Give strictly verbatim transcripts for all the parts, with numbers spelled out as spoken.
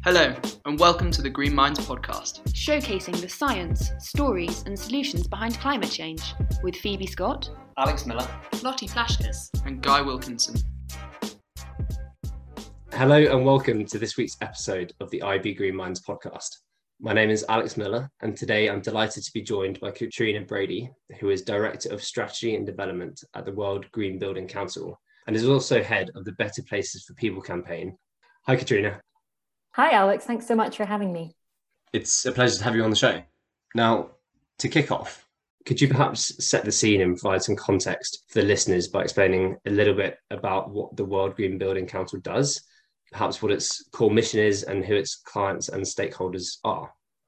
Hello, and welcome to the Green Minds podcast, showcasing the science, stories, and solutions behind climate change with Phoebe Scott, Alex Miller, Lottie Flashkes, and Guy Wilkinson. Hello, and welcome to this week's episode of the I B Green Minds podcast. My name is Alex Miller, and today I'm delighted to be joined by Katrina Brady, who is Director of Strategy and Development at the World Green Building Council, and is also head of the Better Places for People campaign. Hi, Katrina. Hi, Alex. Thanks so much for having me. It's a pleasure to have you on the show. Now, to kick off, could you perhaps set the scene and provide some context for the listeners by explaining a little bit about what the World Green Building Council does, perhaps what its core mission is and who its clients and stakeholders are?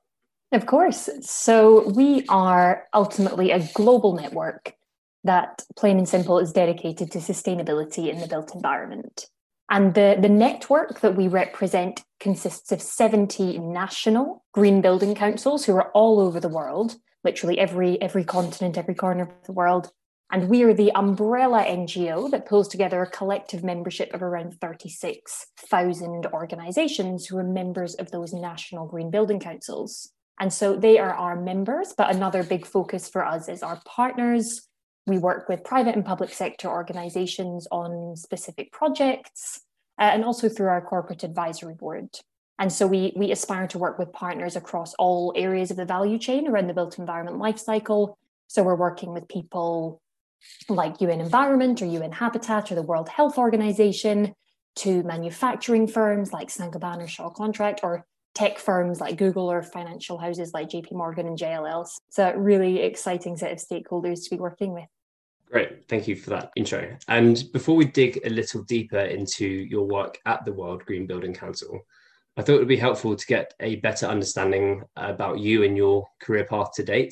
Of course. So we are ultimately a global network that, plain and simple, is dedicated to sustainability in the built environment. And the, the network that we represent consists of seventy national green building councils who are all over the world, literally every, every continent, every corner of the world. And we are the umbrella N G O that pulls together a collective membership of around thirty-six thousand organisations who are members of those national green building councils. And so they are our members, but another big focus for us is our partners. We work with private and public sector organisations on specific projects uh, and also through our corporate advisory board. And so we, we aspire to work with partners across all areas of the value chain around the built environment lifecycle. So we're working with people like U N Environment or U N Habitat or the World Health Organization, to manufacturing firms like Saint-Gobain or Shaw Contract, or tech firms like Google or financial houses like J P Morgan and J L L. So a really exciting set of stakeholders to be working with. Great, thank you for that intro. And before we dig a little deeper into your work at the World Green Building Council, I thought it would be helpful to get a better understanding about you and your career path to date.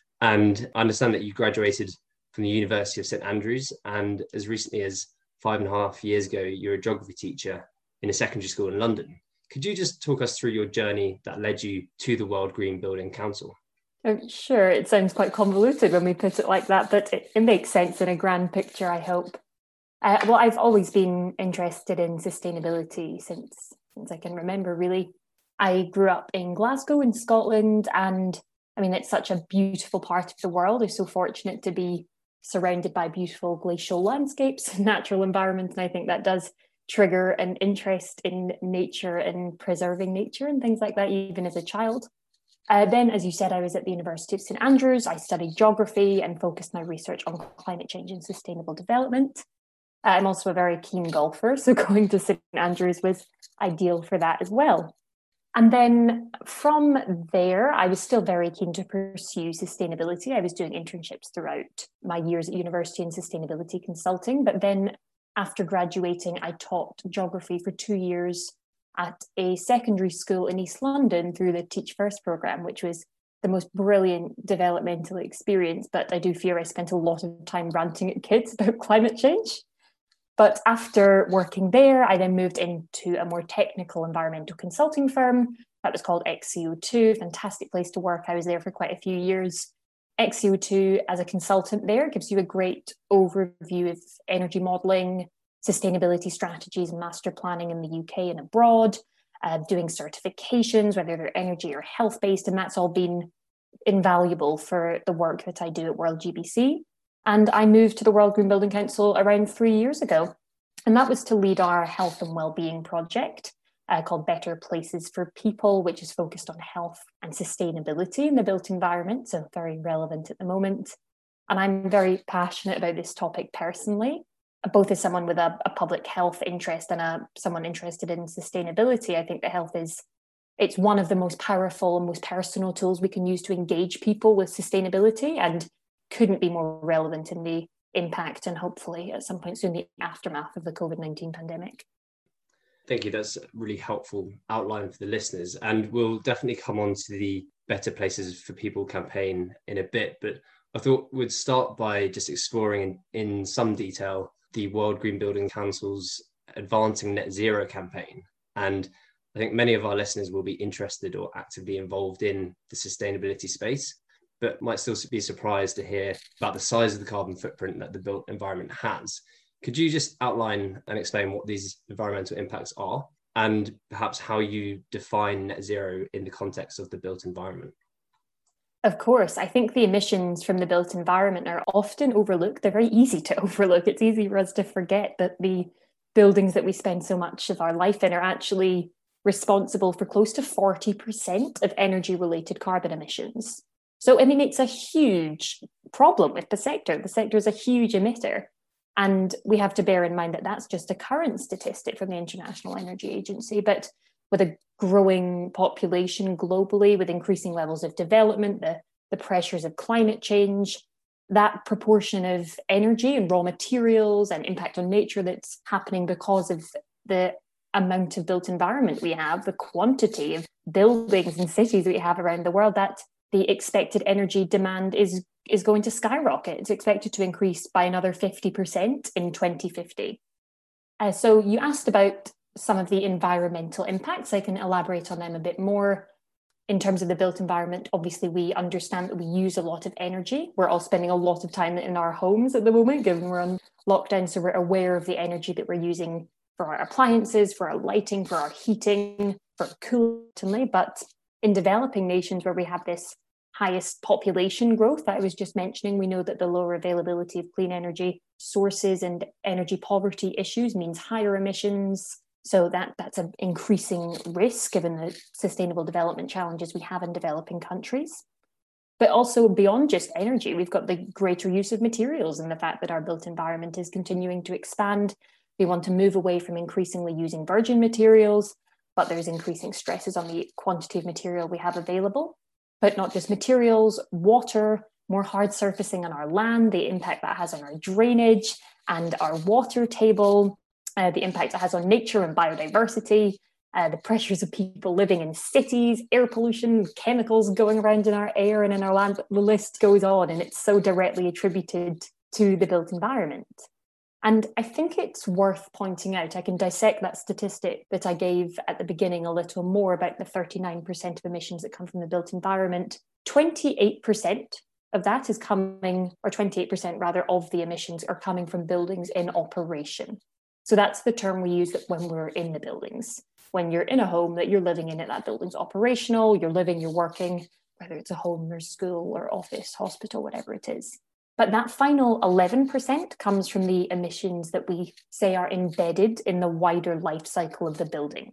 And I understand that you graduated from the University of St Andrews, and as recently as five and a half years ago, you're a geography teacher in a secondary school in London. Could you just talk us through your journey that led you to the World Green Building Council? Oh, sure, it sounds quite convoluted when we put it like that, but it, it makes sense in a grand picture, I hope. Uh, well, I've always been interested in sustainability since, since I can remember, really. I grew up in Glasgow in Scotland, and I mean, it's such a beautiful part of the world. I'm so fortunate to be surrounded by beautiful glacial landscapes and natural environments, and I think that does trigger an interest in nature and preserving nature and things like that, even as a child. Uh, then, as you said, I was at the University of St Andrews. I studied geography and focused my research on climate change and sustainable development. Uh, I'm also a very keen golfer, so going to St Andrews was ideal for that as well. And then from there, I was still very keen to pursue sustainability. I was doing internships throughout my years at university in sustainability consulting. But then after graduating, I taught geography for two years at a secondary school in East London through the Teach First programme, which was the most brilliant developmental experience. But I do fear I spent a lot of time ranting at kids about climate change. But after working there, I then moved into a more technical environmental consulting firm that was called X C O two, fantastic place to work. I was there for quite a few years. X C O two, as a consultant there, gives you a great overview of energy modelling, sustainability strategies and master planning in the U K and abroad, uh, doing certifications, whether they're energy or health-based, and that's all been invaluable for the work that I do at World G B C. And I moved to the World Green Building Council around three years ago. And that was to lead our health and wellbeing project uh, called Better Places for People, which is focused on health and sustainability in the built environment. So very relevant at the moment. And I'm very passionate about this topic personally, both as someone with a, a public health interest and a, someone interested in sustainability. I think that health is, it's one of the most powerful and most personal tools we can use to engage people with sustainability, and couldn't be more relevant in the impact and hopefully at some point soon the aftermath of the COVID nineteen pandemic. Thank you. That's a really helpful outline for the listeners. And we'll definitely come on to the Better Places for People campaign in a bit. But I thought we'd start by just exploring in, in some detail the World Green Building Council's Advancing Net Zero campaign. And I think many of our listeners will be interested or actively involved in the sustainability space, but might still be surprised to hear about the size of the carbon footprint that the built environment has. Could you just outline and explain what these environmental impacts are and perhaps how you define net zero in the context of the built environment? Of course, I think the emissions from the built environment are often overlooked. They're very easy to overlook. It's easy for us to forget that the buildings that we spend so much of our life in are actually responsible for close to forty percent of energy-related carbon emissions. So, I mean, it's a huge problem with the sector. The sector is a huge emitter. And we have to bear in mind that that's just a current statistic from the International Energy Agency. But with a growing population globally, with increasing levels of development, the, the pressures of climate change, that proportion of energy and raw materials and impact on nature that's happening because of the amount of built environment we have, the quantity of buildings and cities we have around the world, that the expected energy demand is, is going to skyrocket. It's expected to increase by another fifty percent in twenty fifty. Uh, so you asked about some of the environmental impacts. I can elaborate on them a bit more. In terms of the built environment, obviously we understand that we use a lot of energy. We're all spending a lot of time in our homes at the moment, given we're on lockdown, so we're aware of the energy that we're using for our appliances, for our lighting, for our heating, for cooling. But in developing nations where we have this highest population growth that I was just mentioning, we know that the lower availability of clean energy sources and energy poverty issues means higher emissions. So that, that's an increasing risk given the sustainable development challenges we have in developing countries. But also beyond just energy, we've got the greater use of materials and the fact that our built environment is continuing to expand. We want to move away from increasingly using virgin materials, but there's increasing stresses on the quantity of material we have available. But not just materials, water, more hard surfacing on our land, the impact that has on our drainage and our water table, Uh, the impact it has on nature and biodiversity, uh, the pressures of people living in cities, air pollution, chemicals going around in our air and in our land. The list goes on, and it's so directly attributed to the built environment. And I think it's worth pointing out, I can dissect that statistic that I gave at the beginning a little more about the thirty-nine percent of emissions that come from the built environment. twenty-eight percent of that is coming, or twenty-eight percent rather, of the emissions are coming from buildings in operation. So that's the term we use when we're in the buildings. When you're in a home that you're living in it, that building's operational, you're living, you're working, whether it's a home or school or office, hospital, whatever it is. But that final eleven percent comes from the emissions that we say are embedded in the wider life cycle of the building.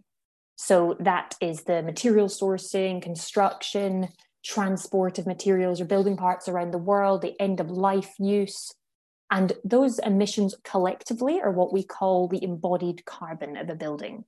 So that is the material sourcing, construction, transport of materials or building parts around the world, the end of life use. And those emissions collectively are what we call the embodied carbon of a building.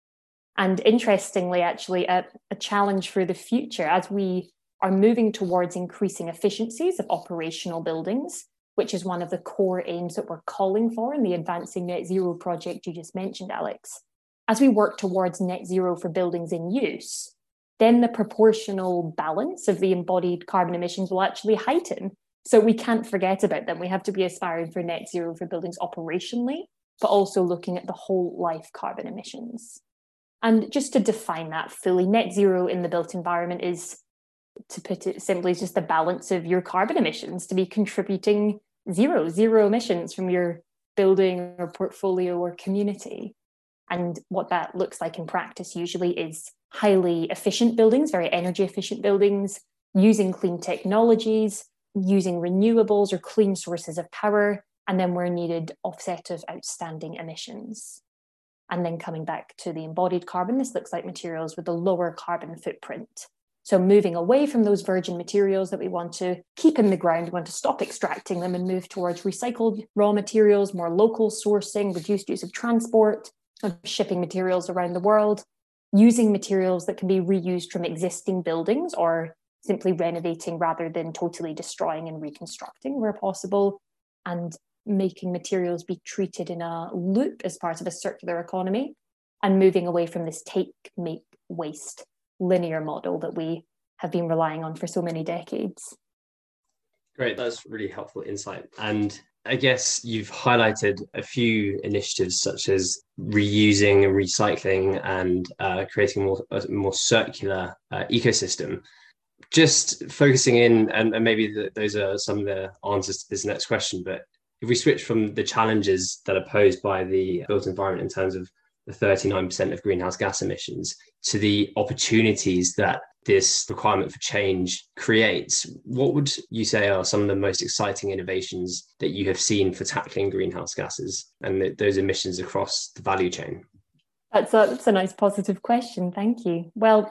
And interestingly, actually, a, a challenge for the future as we are moving towards increasing efficiencies of operational buildings, which is one of the core aims that we're calling for in the Advancing Net Zero project you just mentioned, Alex. As we work towards net zero for buildings in use, then the proportional balance of the embodied carbon emissions will actually heighten. So we can't forget about them. We have to be aspiring for net zero for buildings operationally, but also looking at the whole life carbon emissions. And just to define that fully, net zero in the built environment is, to put it simply, is just the balance of your carbon emissions to be contributing zero, zero emissions from your building or portfolio or community. And what that looks like in practice usually is highly efficient buildings, very energy efficient buildings, using clean technologies, using renewables or clean sources of power, and then where needed, offset of outstanding emissions. And then coming back to the embodied carbon, this looks like materials with a lower carbon footprint. So moving away from those virgin materials that we want to keep in the ground, we want to stop extracting them and move towards recycled raw materials, more local sourcing, reduced use of transport, of shipping materials around the world, using materials that can be reused from existing buildings or simply renovating rather than totally destroying and reconstructing where possible, and making materials be treated in a loop as part of a circular economy, and moving away from this take, make, waste linear model that we have been relying on for so many decades. Great, that's really helpful insight. And I guess you've highlighted a few initiatives such as reusing and recycling and uh, creating a more, a more circular uh, ecosystem. Just focusing in, and, and maybe the, those are some of the answers to this next question, but if we switch from the challenges that are posed by the built environment in terms of the thirty-nine percent of greenhouse gas emissions, to the opportunities that this requirement for change creates, what would you say are some of the most exciting innovations that you have seen for tackling greenhouse gases and the, those emissions across the value chain? That's a, that's a nice positive question. Thank you. Well,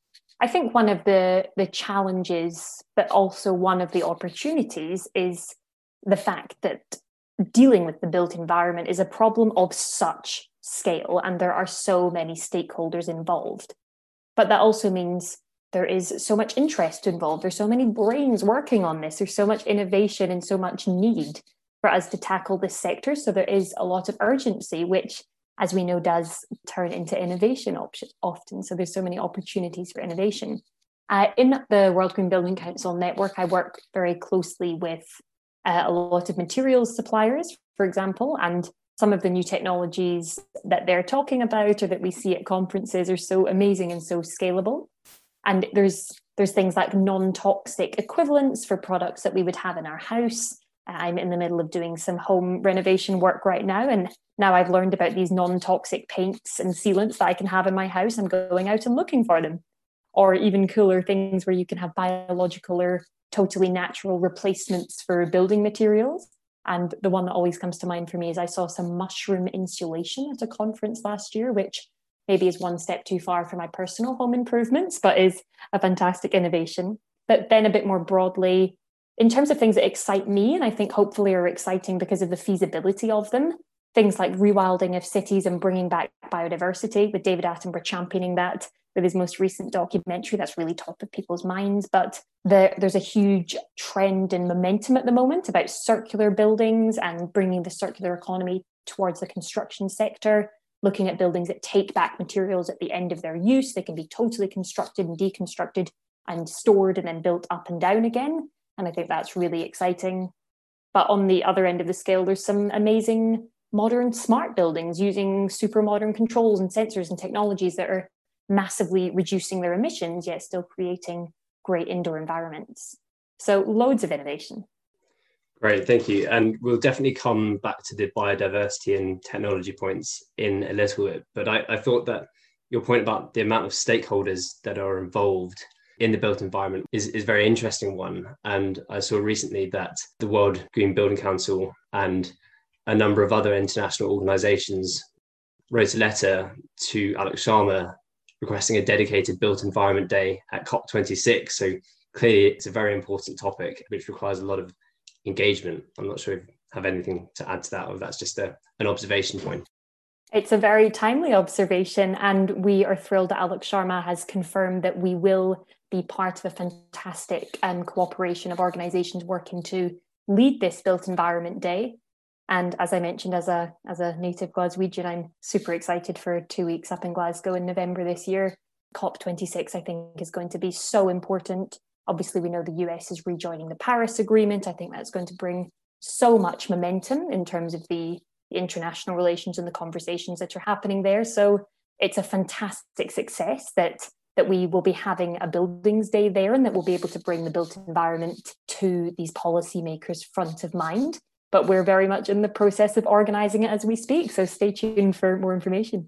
I think one of the, the challenges, but also one of the opportunities, is the fact that dealing with the built environment is a problem of such scale, and there are so many stakeholders involved. But that also means there is so much interest involved. There's so many brains working on this. There's so much innovation and so much need for us to tackle this sector. So there is a lot of urgency, which, as we know, does turn into innovation op- often. So there's so many opportunities for innovation. Uh, in the World Green Building Council network, I work very closely with uh, a lot of materials suppliers, for example, and some of the new technologies that they're talking about or that we see at conferences are so amazing and so scalable. And there's there's things like non-toxic equivalents for products that we would have in our house. I'm in the middle of doing some home renovation work right now, and now I've learned about these non-toxic paints and sealants that I can have in my house. I'm going out and looking for them. Or even cooler things where you can have biological or totally natural replacements for building materials. And the one that always comes to mind for me is I saw some mushroom insulation at a conference last year, which maybe is one step too far for my personal home improvements, but is a fantastic innovation. But then a bit more broadly, in terms of things that excite me, and I think hopefully are exciting because of the feasibility of them, things like rewilding of cities and bringing back biodiversity, with David Attenborough championing that with his most recent documentary. That's really top of people's minds. But the, there's a huge trend and momentum at the moment about circular buildings and bringing the circular economy towards the construction sector, looking at buildings that take back materials at the end of their use. They can be totally constructed and deconstructed and stored and then built up and down again. And I think that's really exciting. But on the other end of the scale, there's some amazing modern smart buildings using super modern controls and sensors and technologies that are massively reducing their emissions, yet still creating great indoor environments. So loads of innovation. Great, thank you. And we'll definitely come back to the biodiversity and technology points in a little bit. But I, I thought that your point about the amount of stakeholders that are involved in the built environment is, is a very interesting one. And I saw recently that the World Green Building Council and a number of other international organisations wrote a letter to Alex Sharma requesting a dedicated built environment day at COP twenty-six. So clearly it's a very important topic, which requires a lot of engagement. I'm not sure if you have anything to add to that, or if that's just a, an observation point. It's a very timely observation, and we are thrilled that Alex Sharma has confirmed that we will be part of a fantastic um, cooperation of organisations working to lead this Built Environment Day. And as I mentioned, as a as a native Glaswegian, I'm super excited for two weeks up in Glasgow in November this year. COP twenty-six, I think, is going to be so important. Obviously, we know the U S is rejoining the Paris Agreement. I think that's going to bring so much momentum in terms of the international relations and the conversations that are happening there. So it's a fantastic success that that we will be having a Buildings Day there, and that we'll be able to bring the built environment to these policymakers front of mind. But we're very much in the process of organising it as we speak. So stay tuned for more information.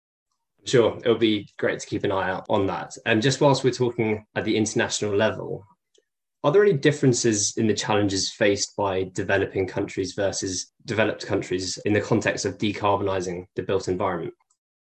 Sure, it'll be great to keep an eye out on that. And just whilst we're talking at the international level, are there any differences in the challenges faced by developing countries versus developed countries in the context of decarbonising the built environment?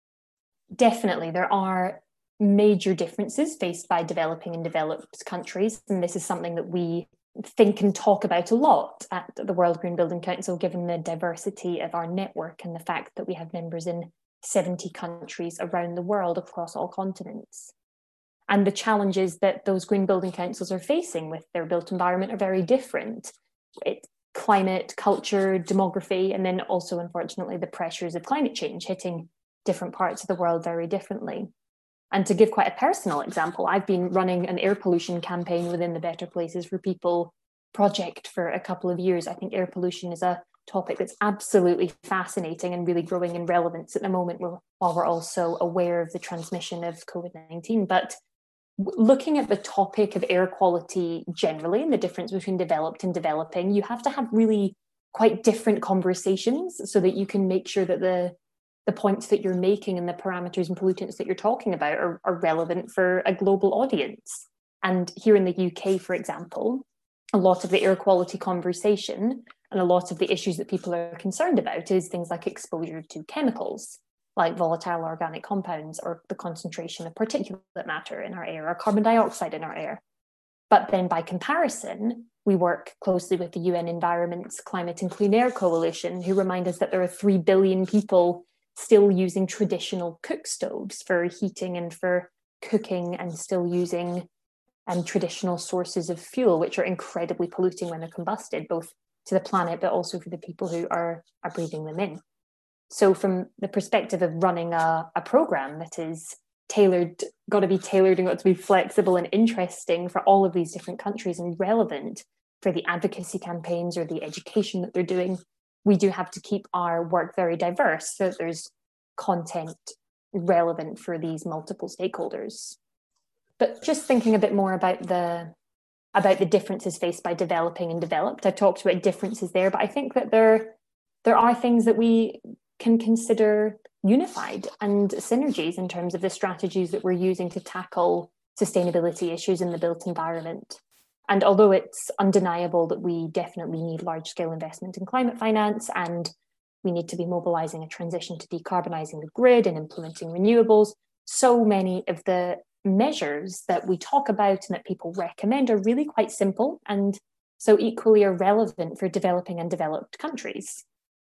Definitely, there are major differences faced by developing and developed countries. And this is something that we think and talk about a lot at the World Green Building Council, given the diversity of our network and the fact that we have members in seventy countries around the world across all continents. And the challenges that those green building councils are facing with their built environment are very different. It, climate, culture, demography, and then also, unfortunately, the pressures of climate change hitting different parts of the world very differently. And to give quite a personal example, I've been running an air pollution campaign within the Better Places for People project for a couple of years. I think air pollution is a topic that's absolutely fascinating and really growing in relevance at the moment, while we're also aware of the transmission of COVID nineteen. But looking at the topic of air quality generally and the difference between developed and developing, you have to have really quite different conversations so that you can make sure that the the points that you're making and the parameters and pollutants that you're talking about are, are relevant for a global audience. And here in the U K, for example, a lot of the air quality conversation and a lot of the issues that people are concerned about is things like exposure to chemicals, like volatile organic compounds, or the concentration of particulate matter in our air, or carbon dioxide in our air. But then by comparison, we work closely with the U N Environment's Climate and Clean Air Coalition, who remind us that there are three billion people still using traditional cook stoves for heating and for cooking, and still using um, traditional sources of fuel, which are incredibly polluting when they're combusted, both to the planet, but also for the people who are, are breathing them in. So from the perspective of running a, a program that is tailored, got to be tailored and got to be flexible and interesting for all of these different countries and relevant for the advocacy campaigns or the education that they're doing, we do have to keep our work very diverse so that there's content relevant for these multiple stakeholders. But just thinking a bit more about the about the differences faced by developing and developed, I talked about differences there, but I think that there there are things that we can consider unified and synergies in terms of the strategies that we're using to tackle sustainability issues in the built environment. And although it's undeniable that we definitely need large-scale investment in climate finance, and we need to be mobilising a transition to decarbonising the grid and implementing renewables, so many of the measures that we talk about and that people recommend are really quite simple, and so equally are relevant for developing and developed countries.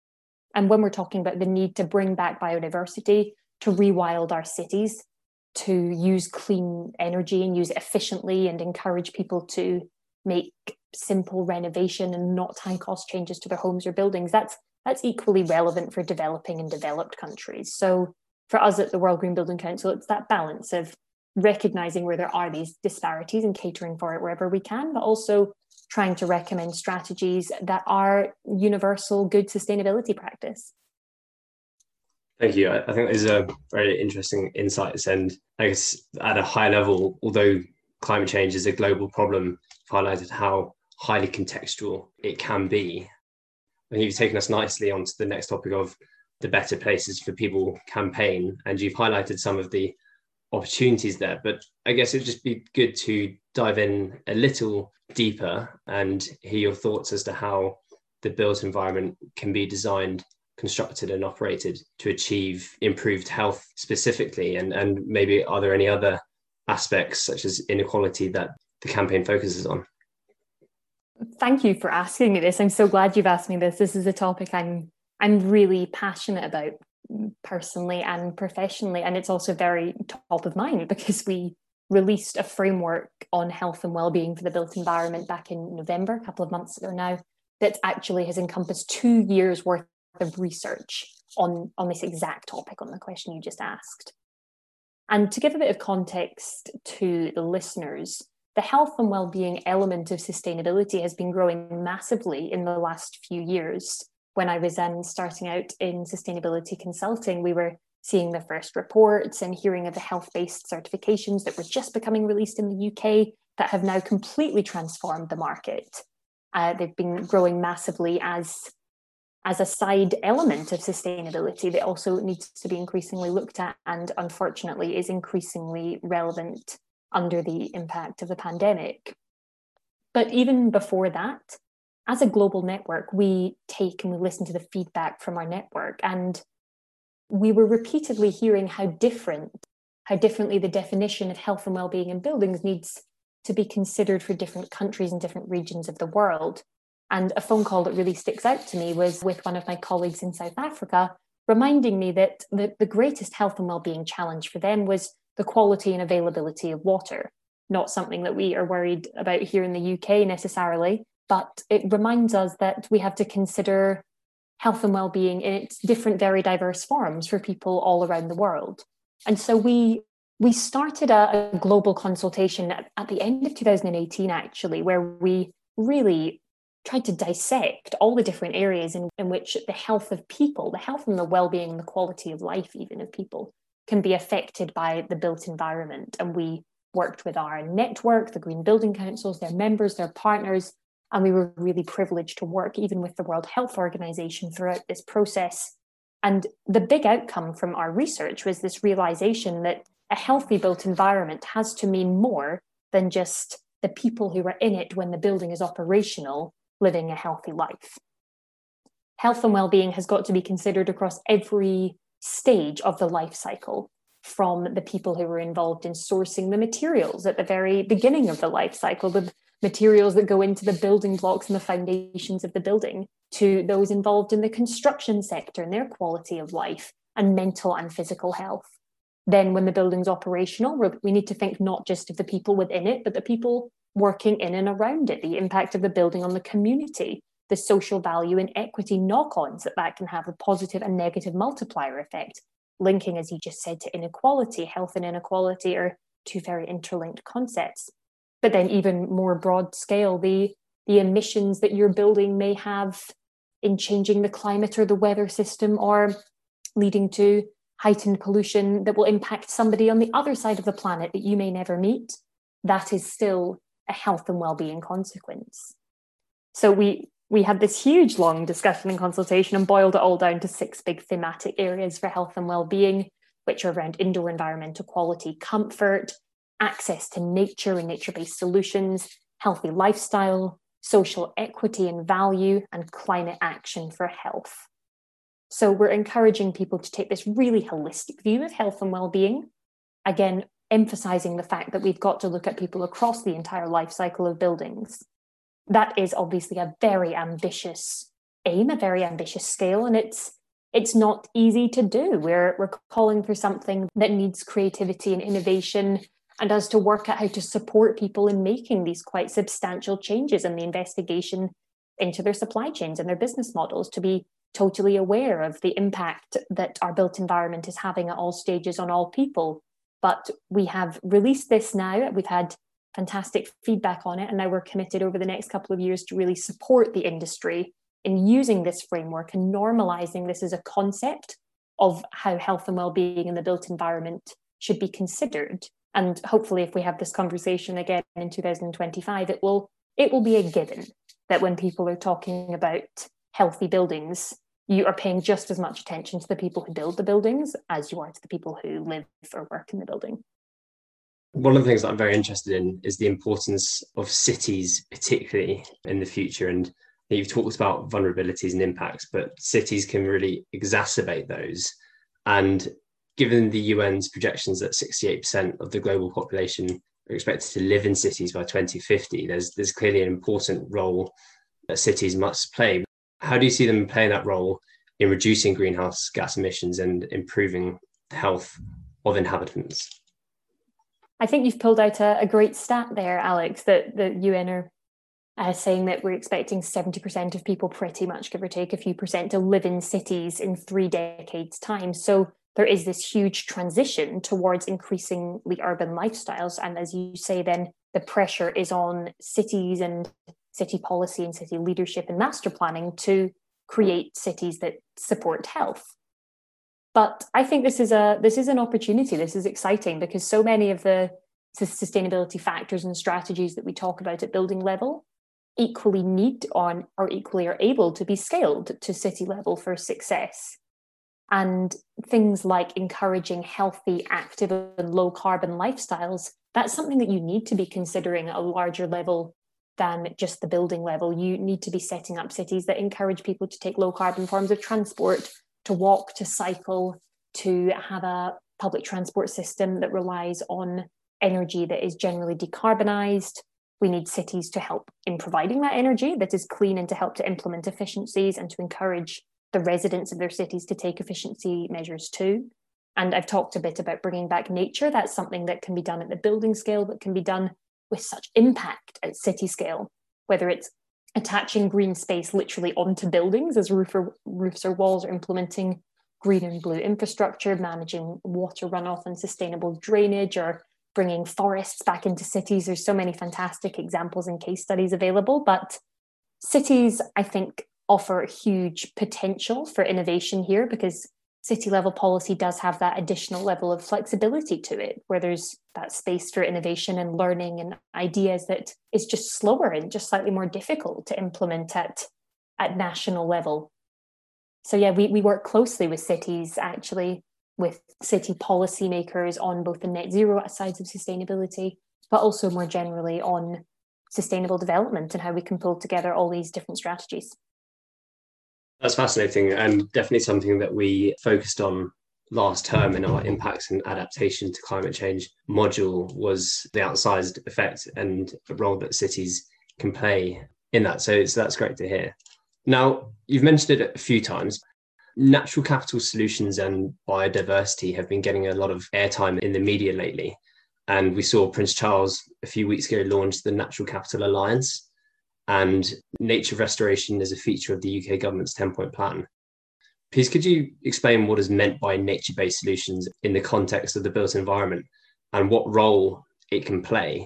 And when we're talking about the need to bring back biodiversity, to rewild our cities, to use clean energy and use it efficiently, and encourage people to make simple renovation and not high cost changes to their homes or buildings, that's that's equally relevant for developing and developed countries. So for us at the World Green Building Council, it's that balance of recognizing where there are these disparities and catering for it wherever we can, but also trying to recommend strategies that are universal good sustainability practice. Thank you. I think these are very interesting insights. And I guess at a high level, although climate change is a global problem, you've highlighted how highly contextual it can be. And you've taken us nicely onto the next topic of the Better Places for People campaign. And you've highlighted some of the opportunities there. But I guess it'd just be good to dive in a little deeper and hear your thoughts as to how the built environment can be designed, constructed and operated to achieve improved health specifically, and, and maybe are there any other aspects such as inequality that the campaign focuses on? Thank you for asking me this. I'm so glad you've asked me this. This is a topic I'm I'm really passionate about personally and professionally, and it's also very top of mind because we released a framework on health and well-being for the built environment back in November, a couple of months ago now, that actually has encompassed two years worth of research on, on this exact topic, on the question you just asked. And to give a bit of context to the listeners, the health and well-being element of sustainability has been growing massively in the last few years. When I was um, starting out in sustainability consulting, we were seeing the first reports and hearing of the health-based certifications that were just becoming released in the U K that have now completely transformed the market. Uh, they've been growing massively as as a side element of sustainability that also needs to be increasingly looked at, and unfortunately is increasingly relevant under the impact of the pandemic. But even before that, as a global network, we take and we listen to the feedback from our network, and we were repeatedly hearing how different, how differently the definition of health and well-being in buildings needs to be considered for different countries and different regions of the world. And a phone call that really sticks out to me was with one of my colleagues in South Africa, reminding me that the, the greatest health and well-being challenge for them was the quality and availability of water. Not something that we are worried about here in the U K necessarily, but it reminds us that we have to consider health and well-being in its different, very diverse forms for people all around the world. And so we we started a, a global consultation at, at the end of two thousand eighteen, actually, where we really tried to dissect all the different areas in, in which the health of people, the health and the well-being and the quality of life even of people can be affected by the built environment. And we worked with our network, the Green Building Councils, their members, their partners, and we were really privileged to work even with the World Health Organization throughout this process And the big outcome from our research was this realization that a healthy built environment has to mean more than just the people who are in it when the building is operational living a healthy life. Health and well-being has got to be considered across every stage of the life cycle, from the people who were involved in sourcing the materials at the very beginning of the life cycle, the materials that go into the building blocks and the foundations of the building, to those involved in the construction sector and their quality of life and mental and physical health. Then when the building's operational, we need to think not just of the people within it, but the people working in and around it, the impact of the building on the community, the social value and equity knock-ons that that can have, a positive and negative multiplier effect, linking, as you just said, to inequality. Health and inequality are two very interlinked concepts. But then even more broad scale, the, the emissions that your building may have in changing the climate or the weather system, or leading to heightened pollution that will impact somebody on the other side of the planet that you may never meet, that is still a health and well-being consequence. So we we had this huge long discussion and consultation and boiled it all down to six big thematic areas for health and well-being, which are around indoor environmental quality, comfort, access to nature and nature-based solutions, healthy lifestyle, social equity and value, and climate action for health. So we're encouraging people to take this really holistic view of health and well-being, again, emphasizing the fact that we've got to look at people across the entire life cycle of buildings. That is obviously a very ambitious aim, a very ambitious scale, and it's it's not easy to do. We're, we're calling for something that needs creativity and innovation, and us to work out how to support people in making these quite substantial changes in the investigation into their supply chains and their business models, to be totally aware of the impact that our built environment is having at all stages on all people. But we have released this now. We've had fantastic feedback on it, and now we're committed over the next couple of years to really support the industry in using this framework and normalizing this as a concept of how health and well-being in the built environment should be considered. And hopefully, if we have this conversation again in two thousand twenty-five, it will it will be a given that when people are talking about healthy buildings, you are paying just as much attention to the people who build the buildings as you are to the people who live or work in the building. One of the things that I'm very interested in is the importance of cities, particularly in the future. And you've talked about vulnerabilities and impacts, but cities can really exacerbate those. And given the U N's projections that sixty-eight percent of the global population are expected to live in cities by twenty fifty, there's, there's clearly an important role that cities must play. How do you see them playing that role in reducing greenhouse gas emissions and improving the health of inhabitants? I think you've pulled out a, a great stat there, Alex, that the U N are uh, saying that we're expecting seventy percent of people, pretty much give or take a few percent, to live in cities in three decades' time. So there is this huge transition towards increasingly urban lifestyles. And as you say, then the pressure is on cities and city policy and city leadership and master planning to create cities that support health. But I think this is a this is an opportunity. This is exciting because so many of the sustainability factors and strategies that we talk about at building level equally need on or equally are able to be scaled to city level for success. And things like encouraging healthy, active, and low carbon lifestyles, that's something that you need to be considering at a larger level than just the building level. You need to be setting up cities that encourage people to take low carbon forms of transport, to walk, to cycle, to have a public transport system that relies on energy that is generally decarbonized. We need cities to help in providing that energy that is clean and to help to implement efficiencies and to encourage the residents of their cities to take efficiency measures too. And I've talked a bit about bringing back nature. That's something that can be done at the building scale, but can be done with such impact at city scale, whether it's attaching green space literally onto buildings as roof or, roofs or walls, or implementing green and blue infrastructure, managing water runoff and sustainable drainage, or bringing forests back into cities. There's so many fantastic examples and case studies available, but cities, I think, offer huge potential for innovation here because city level policy does have that additional level of flexibility to it, where there's that space for innovation and learning and ideas that is just slower and just slightly more difficult to implement at, at national level. So yeah, we, we work closely with cities, actually, with city policymakers on both the net zero sides of sustainability, but also more generally on sustainable development and how we can pull together all these different strategies. That's fascinating, and definitely something that we focused on last term in our impacts and adaptation to climate change module was the outsized effect and the role that cities can play in that. So, so that's great to hear. Now, you've mentioned it a few times. Natural capital solutions and biodiversity have been getting a lot of airtime in the media lately. And we saw Prince Charles a few weeks ago launch the Natural Capital Alliance, and nature restoration is a feature of the U K government's ten-point plan. Please, could you explain what is meant by nature-based solutions in the context of the built environment and what role it can play?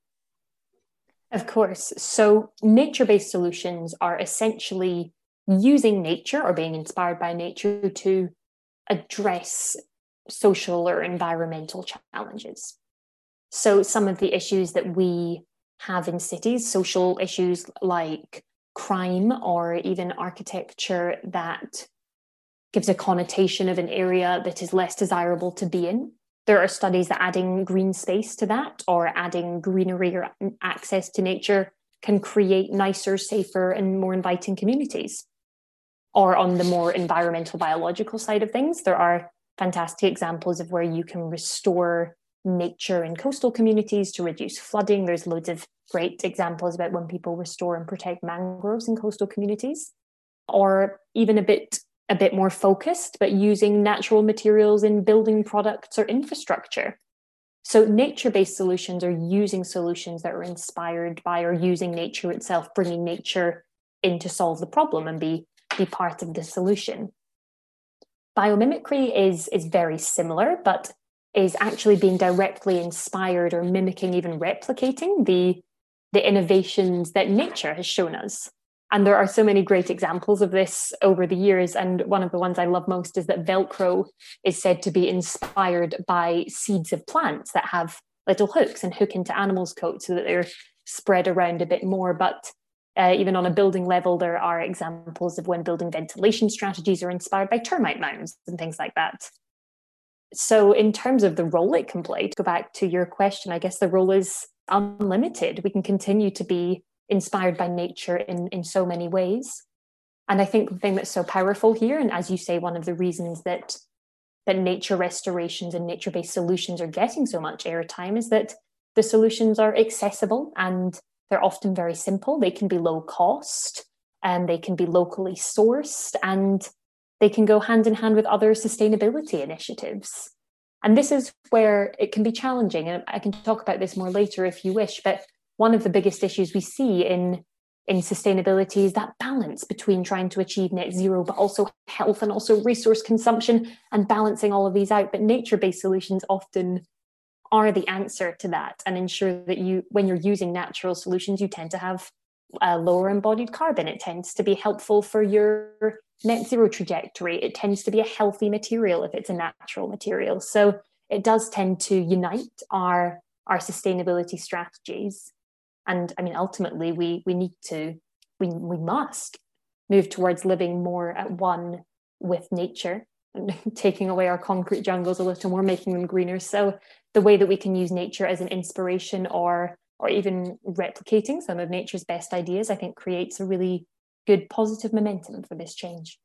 Of course. So nature-based solutions are essentially using nature or being inspired by nature to address social or environmental challenges. So some of the issues that we have in cities, social issues like crime or even architecture that gives a connotation of an area that is less desirable to be in. There are studies that adding green space to that or adding greenery or access to nature can create nicer, safer, and more inviting communities. Or on the more environmental biological side of things, there are fantastic examples of where you can restore nature in coastal communities to reduce flooding. There's loads of great examples about when people restore and protect mangroves in coastal communities. Or even a bit a bit more focused, but using natural materials in building products or infrastructure. So nature-based solutions are using solutions that are inspired by or using nature itself, bringing nature in to solve the problem and be, be part of the solution. Biomimicry is, is very similar, but is actually being directly inspired or mimicking, even replicating the, the innovations that nature has shown us. And there are so many great examples of this over the years. And one of the ones I love most is that Velcro is said to be inspired by seeds of plants that have little hooks and hook into animals' coats so that they're spread around a bit more. But uh, even on a building level, there are examples of when building ventilation strategies are inspired by termite mounds and things like that. So in terms of the role it can play, to go back to your question, I guess the role is unlimited. We can continue to be inspired by nature in, in so many ways. And I think the thing that's so powerful here, and as you say, one of the reasons that that nature restorations and nature-based solutions are getting so much airtime is that the solutions are accessible and they're often very simple. They can be low cost and they can be locally sourced and they can go hand in hand with other sustainability initiatives. And this is where it can be challenging. And I can talk about this more later if you wish, but one of the biggest issues we see in, in sustainability is that balance between trying to achieve net zero, but also health and also resource consumption and balancing all of these out. But nature-based solutions often are the answer to that and ensure that you, when you're using natural solutions, you tend to have a lower embodied carbon. It tends to be helpful for your net zero trajectory. It tends to be a healthy material if it's a natural material. So it does tend to unite our, our sustainability strategies. And I mean, ultimately, we we need to, we we must move towards living more at one with nature and taking away our concrete jungles a little more, making them greener. So the way that we can use nature as an inspiration or or even replicating some of nature's best ideas, I think creates a really good positive momentum for this change.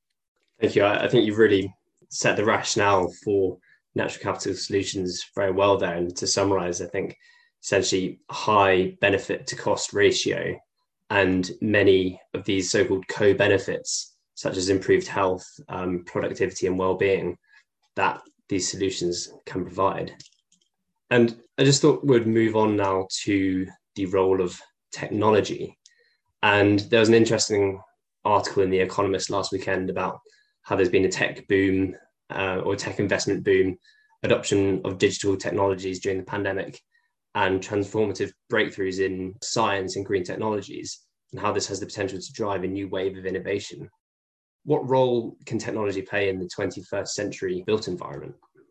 Thank you. I, I think you've really set the rationale for natural capital solutions very well there. And to summarize, I think essentially high benefit to cost ratio and many of these so-called co-benefits such as improved health, um, productivity and well-being that these solutions can provide. And I just thought we'd move on now to the role of technology. And there was an interesting article in The Economist last weekend about how there's been a tech boom uh, or tech investment boom, adoption of digital technologies during the pandemic, and transformative breakthroughs in science and green technologies, and how this has the potential to drive a new wave of innovation. What role can technology play in the twenty-first century built environment?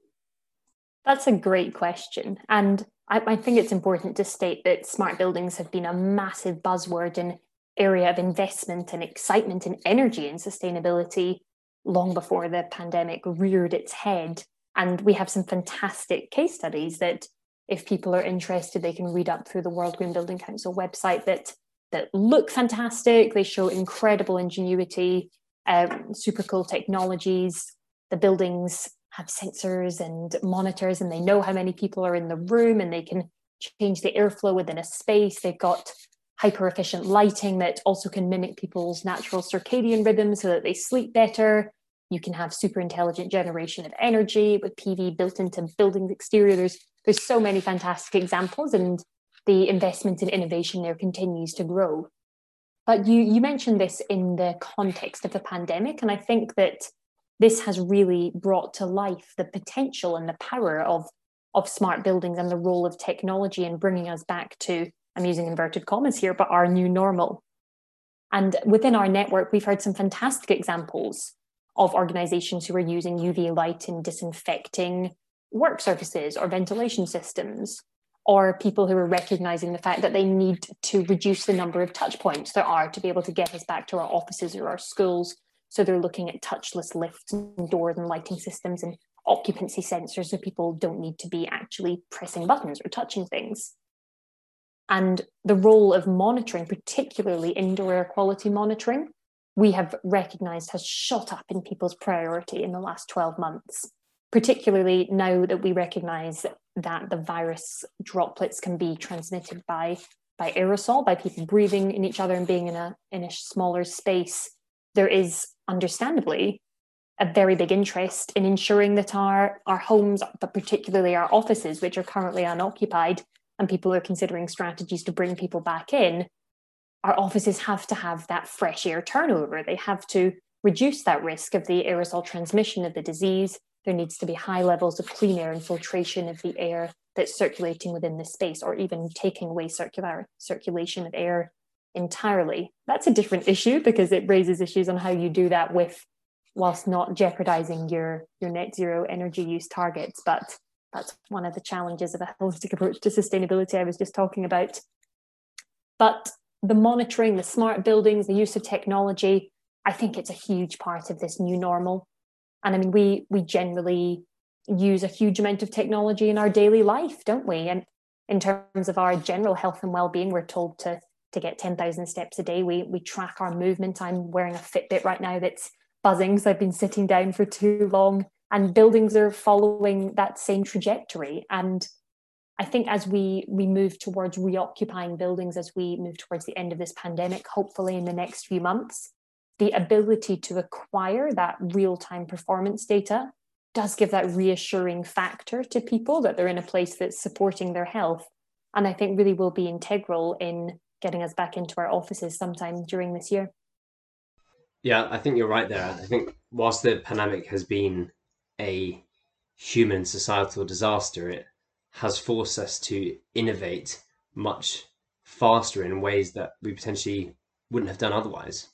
That's a great question. And I, I think it's important to state that smart buildings have been a massive buzzword and area of investment and excitement and energy in sustainability long before the pandemic reared its head. And we have some fantastic case studies that if people are interested, they can read up through the World Green Building Council website that, that look fantastic. They show incredible ingenuity, um, super cool technologies. The buildings have sensors and monitors, and they know how many people are in the room, and they can change the airflow within a space. They've got hyper efficient lighting that also can mimic people's natural circadian rhythms so that they sleep better. You can have super intelligent generation of energy with P V built into buildings exterior. There's, there's so many fantastic examples, and the investment in innovation there continues to grow. But you, you mentioned this in the context of the pandemic, and I think that this has really brought to life the potential and the power of, of smart buildings and the role of technology in bringing us back to, I'm using inverted commas here, but our new normal. And within our network, we've heard some fantastic examples of organizations who are using U V light in disinfecting work surfaces or ventilation systems, or people who are recognizing the fact that they need to reduce the number of touch points there are to be able to get us back to our offices or our schools. So they're looking at touchless lifts and doors and lighting systems and occupancy sensors so people don't need to be actually pressing buttons or touching things. And the role of monitoring, particularly indoor air quality monitoring, we have recognized has shot up in people's priority in the last twelve months, particularly now that we recognize that the virus droplets can be transmitted by, by aerosol, by people breathing in each other and being in a, in a smaller space. There is understandably a very big interest in ensuring that our, our homes, but particularly our offices, which are currently unoccupied, and people are considering strategies to bring people back in, our offices have to have that fresh air turnover. They have to reduce that risk of the aerosol transmission of the disease. There needs to be high levels of clean air and filtration of the air that's circulating within the space, or even taking away circular circulation of air entirely. That's a different issue because it raises issues on how you do that with, whilst not jeopardizing your, your net zero energy use targets. But that's one of the challenges of a holistic approach to sustainability I was just talking about. But the monitoring, the smart buildings, the use of technology, I think it's a huge part of this new normal. And I mean, we we generally use a huge amount of technology in our daily life, don't we? And in terms of our general health and well-being, we're told to, to get ten thousand steps a day. We, we track our movement. I'm wearing a Fitbit right now that's buzzing because I've been sitting down for too long. And buildings are following that same trajectory. And I think as we, we move towards reoccupying buildings, as we move towards the end of this pandemic, hopefully in the next few months, the ability to acquire that real-time performance data does give that reassuring factor to people that they're in a place that's supporting their health. And I think really will be integral in getting us back into our offices sometime during this year. Yeah, I think you're right there. I think whilst the pandemic has been a human societal disaster, it has forced us to innovate much faster in ways that we potentially wouldn't have done otherwise.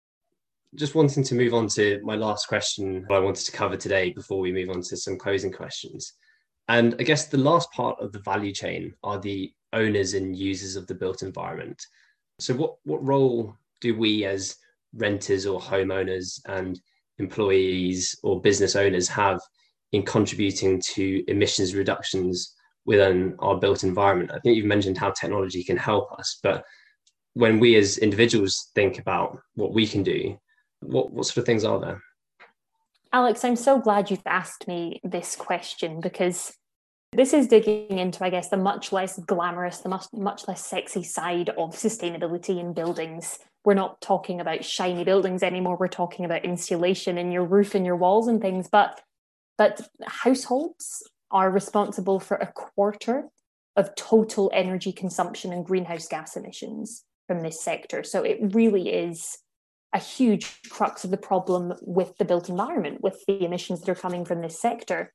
Just wanting to move on to my last question I wanted to cover today before we move on to some closing questions. And I guess the last part of the value chain are the owners and users of the built environment. So what, what role do we as renters or homeowners and employees or business owners have in contributing to emissions reductions within our built environment? I think you've mentioned how technology can help us, but when we as individuals think about what we can do, what, what sort of things are there? Alex, I'm so glad you've asked me this question, because this is digging into, I guess, the much less glamorous, the much, much less sexy side of sustainability in buildings. We're not talking about shiny buildings anymore. We're talking about insulation in your roof and your walls and things. But, but households are responsible for a quarter of total energy consumption and greenhouse gas emissions from this sector. So it really is a huge crux of the problem with the built environment, with the emissions that are coming from this sector.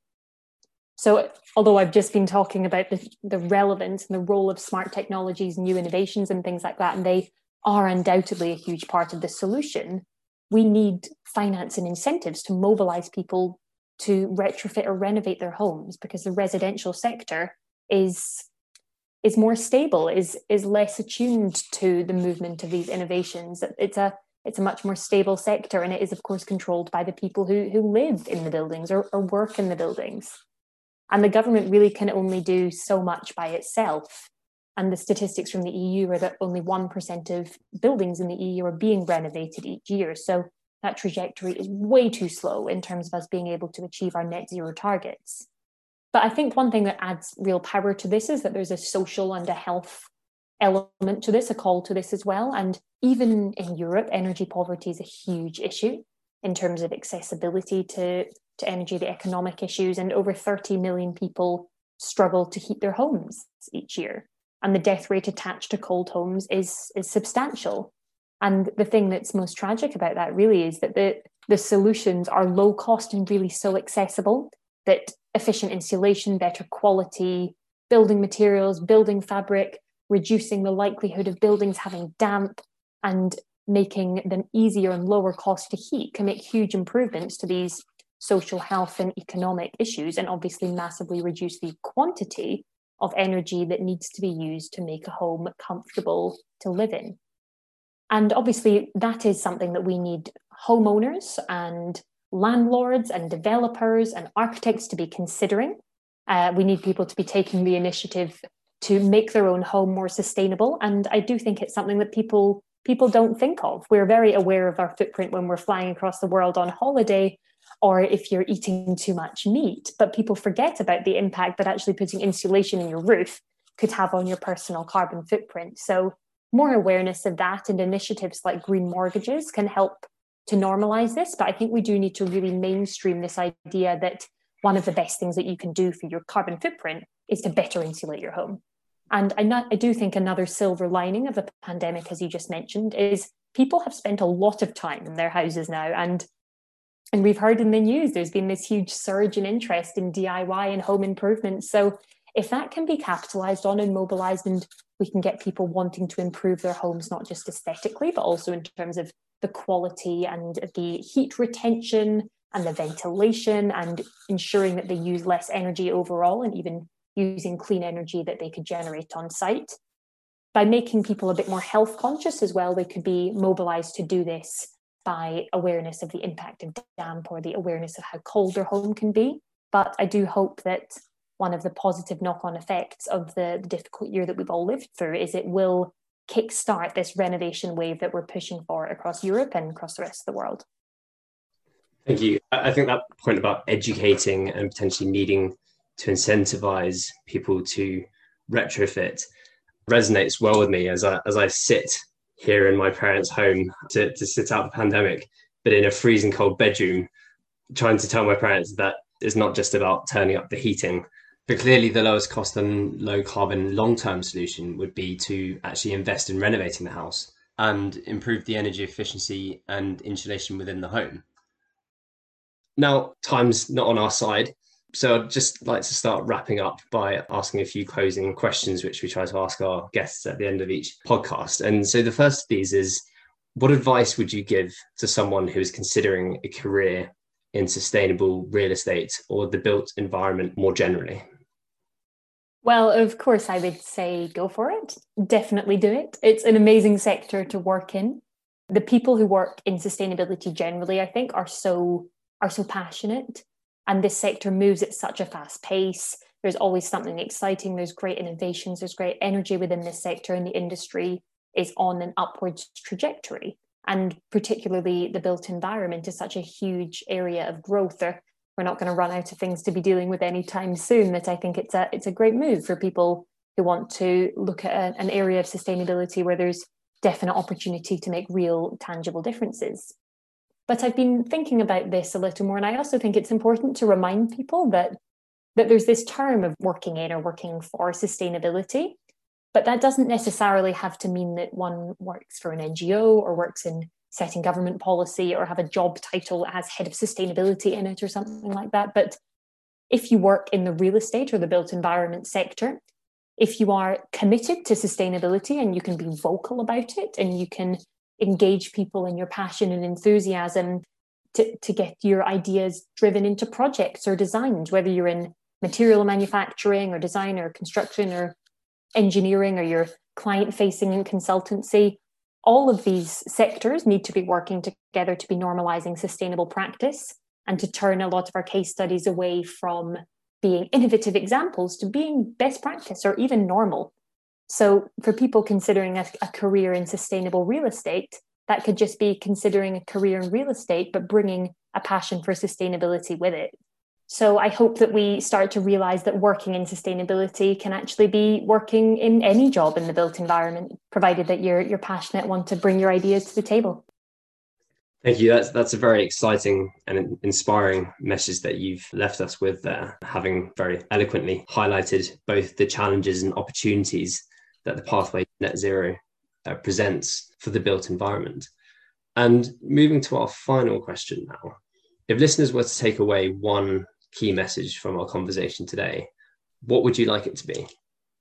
So although I've just been talking about the, the relevance and the role of smart technologies, new innovations and things like that, and they are undoubtedly a huge part of the solution, we need finance and incentives to mobilize people to retrofit or renovate their homes, because the residential sector is is more stable, is is less attuned to the movement of these innovations. It's a It's a much more stable sector, and it is, of course, controlled by the people who, who live in the buildings or, or work in the buildings. And the government really can only do so much by itself. And the statistics from the E U are that only one percent of buildings in the E U are being renovated each year. So that trajectory is way too slow in terms of us being able to achieve our net zero targets. But I think one thing that adds real power to this is that there's a social and a health element to this, a call to this as well. And even in Europe, energy poverty is a huge issue in terms of accessibility to, to energy, the economic issues, and over thirty million people struggle to heat their homes each year. And the death rate attached to cold homes is, is substantial. And the thing that's most tragic about that really is that the, the solutions are low cost and really so accessible that efficient insulation, better quality, building materials, building fabric, reducing the likelihood of buildings having damp and making them easier and lower cost to heat can make huge improvements to these social health and economic issues, and obviously massively reduce the quantity of energy that needs to be used to make a home comfortable to live in. And obviously that is something that we need homeowners and landlords and developers and architects to be considering. Uh, we need people to be taking the initiative to make their own home more sustainable. And I do think it's something that people people don't think of. We're very aware of our footprint when we're flying across the world on holiday, or if you're eating too much meat, but people forget about the impact that actually putting insulation in your roof could have on your personal carbon footprint. So more awareness of that and initiatives like green mortgages can help to normalize this. But I think we do need to really mainstream this idea that one of the best things that you can do for your carbon footprint is to better insulate your home. And I, not, I do think another silver lining of the pandemic, as you just mentioned, is people have spent a lot of time in their houses now. And, and we've heard in the news, there's been this huge surge in interest in D I Y and home improvements. So if that can be capitalized on and mobilized, and we can get people wanting to improve their homes, not just aesthetically, but also in terms of the quality and the heat retention and the ventilation and ensuring that they use less energy overall, and even using clean energy that they could generate on site. By making people a bit more health conscious as well, they could be mobilized to do this by awareness of the impact of damp or the awareness of how cold their home can be. But I do hope that one of the positive knock-on effects of the, the difficult year that we've all lived through is it will kickstart this renovation wave that we're pushing for across Europe and across the rest of the world. Thank you. I think that point about educating and potentially needing to incentivize people to retrofit resonates well with me as I as I sit here in my parents' home to, to sit out the pandemic, but in a freezing cold bedroom, trying to tell my parents that it's not just about turning up the heating. But clearly the lowest cost and low carbon long-term solution would be to actually invest in renovating the house and improve the energy efficiency and insulation within the home. Now, time's not on our side, so I'd just like to start wrapping up by asking a few closing questions, which we try to ask our guests at the end of each podcast. And so the first of these is, what advice would you give to someone who is considering a career in sustainable real estate or the built environment more generally? Well, of course, I would say go for it. Definitely do it. It's an amazing sector to work in. The people who work in sustainability generally, I think, are so are so passionate. And this sector moves at such a fast pace. There's always something exciting. There's great innovations. There's great energy within this sector, and the industry is on an upwards trajectory. And particularly the built environment is such a huge area of growth. There, we're not going to run out of things to be dealing with anytime soon, that I think it's a, it's a great move for people who want to look at a, an area of sustainability where there's definite opportunity to make real, tangible differences. But I've been thinking about this a little more, and I also think it's important to remind people that, that there's this term of working in or working for sustainability, but that doesn't necessarily have to mean that one works for an N G O or works in setting government policy or have a job title that has head of sustainability in it or something like that. But if you work in the real estate or the built environment sector, if you are committed to sustainability and you can be vocal about it and you can engage people in your passion and enthusiasm to, to get your ideas driven into projects or designs, whether you're in material manufacturing or design or construction or engineering or you're client facing in consultancy, all of these sectors need to be working together to be normalizing sustainable practice and to turn a lot of our case studies away from being innovative examples to being best practice or even normal. So for people considering a, a career in sustainable real estate, that could just be considering a career in real estate, but bringing a passion for sustainability with it. So I hope that we start to realize that working in sustainability can actually be working in any job in the built environment, provided that you're, you're passionate, want to bring your ideas to the table. Thank you. That's that's a very exciting and inspiring message that you've left us with there, having very eloquently highlighted both the challenges and opportunities that the pathway to net zero uh, presents for the built environment. And moving to our final question now, if listeners were to take away one key message from our conversation today, what would you like it to be?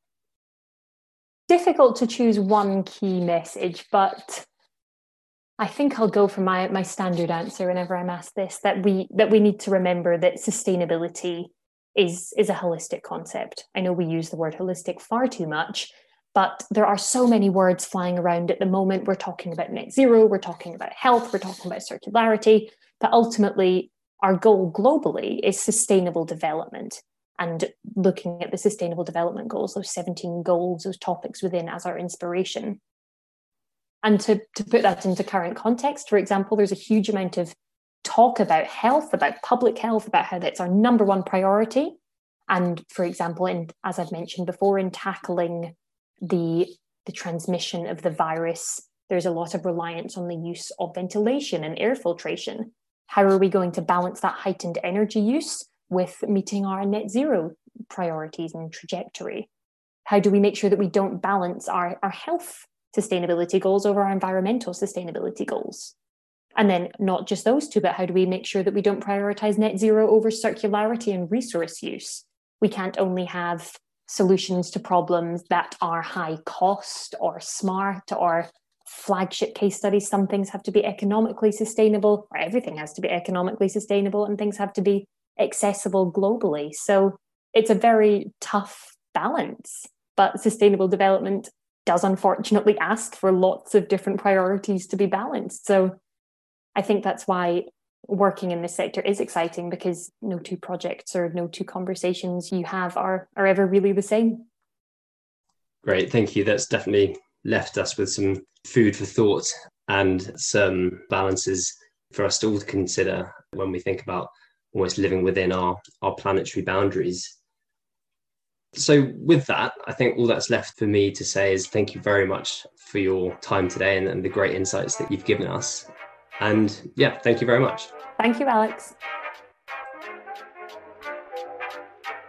Difficult to choose one key message, but I think I'll go for my, my standard answer whenever I'm asked this, that we that we need to remember that sustainability is, is a holistic concept. I know we use the word holistic far too much, but there are so many words flying around at the moment. We're talking about net zero, we're talking about health, we're talking about circularity, but ultimately our goal globally is sustainable development. And looking at the sustainable development goals, those seventeen goals, those topics within as our inspiration. And to, to put that into current context, for example, there's a huge amount of talk about health, about public health, about how that's our number one priority. And for example, in, as I've mentioned before, in tackling the, the transmission of the virus, there's a lot of reliance on the use of ventilation and air filtration. How are we going to balance that heightened energy use with meeting our net zero priorities and trajectory? How do we make sure that we don't balance our, our health sustainability goals over our environmental sustainability goals? And then not just those two, but how do we make sure that we don't prioritize net zero over circularity and resource use? We can't only have solutions to problems that are high cost or smart or flagship case studies. Some things have to be economically sustainable, or everything has to be economically sustainable, and things have to be accessible globally. So it's a very tough balance, but sustainable development does unfortunately ask for lots of different priorities to be balanced. So I think that's why working in this sector is exciting, because no two projects or no two conversations you have are, are ever really the same. Great, thank you. That's definitely left us with some food for thought and some balances for us all to consider when we think about almost living within our, our planetary boundaries. So with that, I think all that's left for me to say is thank you very much for your time today and, and the great insights that you've given us. And yeah, thank you very much. Thank you, Alex.